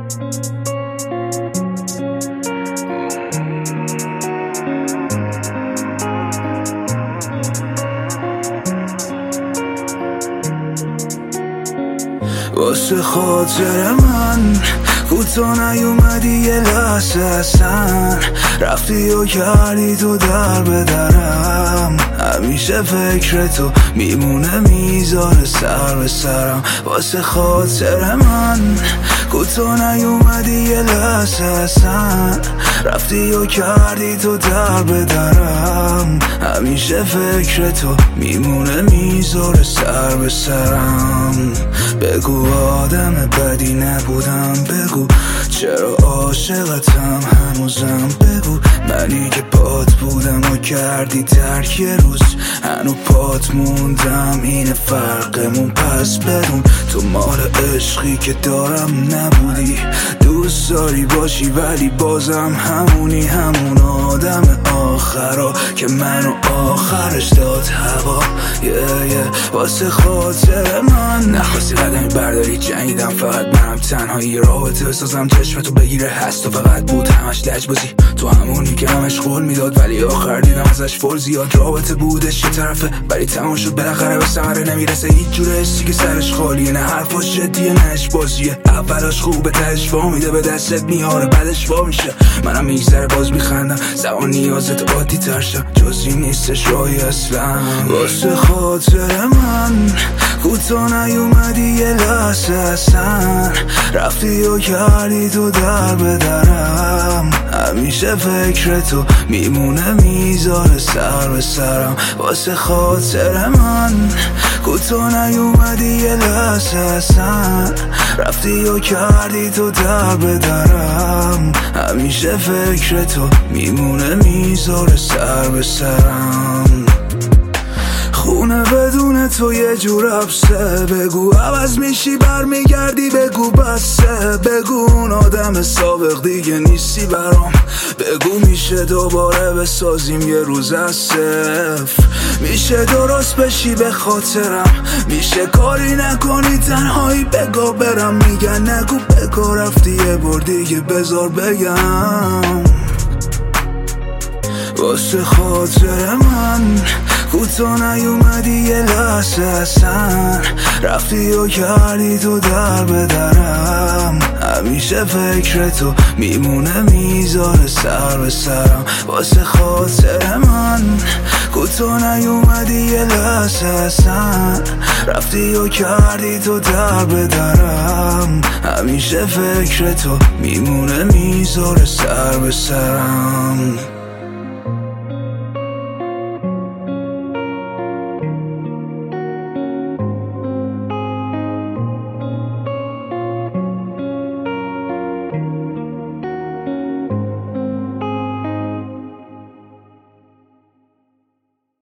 واسه خاطر من کوتا نیومدی یه لحظه اصلا، رفتی و کردی تو در به درم. همیشه فکر تو میمونه میذاره سر به سرم. واسه خاطر من کوتا نیومدی یه لحظه اصلا، رفتی و کردی تو در به درم. همیشه فکر تو میمونه میذاره سر به سرم. بگو آدم بدی نبودم، بگو چرا عاشقتم هنوزم، بگو منی که پات بودم و کردی ترک یه روز هنو پات موندم. اینه فرقمون پس بدون تو مال عشقی که دارم نبودی. دوست داری باشی ولی بازم همونی، همون آدم آخرا که منو آخرش داد هوا. واسه خاطر من نخواستی قدمی برداری، جنگیدم فقط منم تنهایی. رابطه بسازم چشمتو بگیره هست و فقط بود همش لجبازی. تو همونی که همش قول میداد ولی آخر دیدم ازش فول زیاد. رابطه بودش یه طرفه ولی تمام شد بالاخره به ثمره نمیرسه. هیچ جوره حسی که سرش خالیه، نه حرفاش جدیه نه اش بازیه. اولاش خوبه تهش وا میده به دستت میاره بعدش وا میشه. منم میگذره باز میخندم زمان نیازت عادی تر شد، جزی نیستش راهی اصلا. واسه خاطر من کوتا نیومدی یه لحظه اصلا، رفتی و کردی تو در به درم. همیشه فکر تو میمونه میذاره سر به سرم. واسه خاطر من کوتا نیومدی یه لحظه اصلا، رفتی و کردی تو در به درم. همیشه فکر تو میمونه میذاره سر به سرم. خونه بدون تو یه جور حبسه، بگو عوض میشی برمیگردی، بگو بسه، بگو اون آدم سابق دیگه نیستی برام، بگو میشه دوباره بسازیم یه روز از صفر. میشه درست بشی به خاطرم، میشه کاری نکنی تنهایی بگو برم. میگن نگو بگو رفتی یه بار دیگه بذار بگم. واسه خاطر من کوتا نیومدی یه لحظه اصلا، رفتی و کردی تو در به درم. همیشه فکر تو میمونه میذاره سر به سرم. واسه خاطر من کوتا نیومدی یه لحظه اصلا، رفتی و کردی تو در به درم. همیشه فکر تو میمونه میذاره سر به سرم.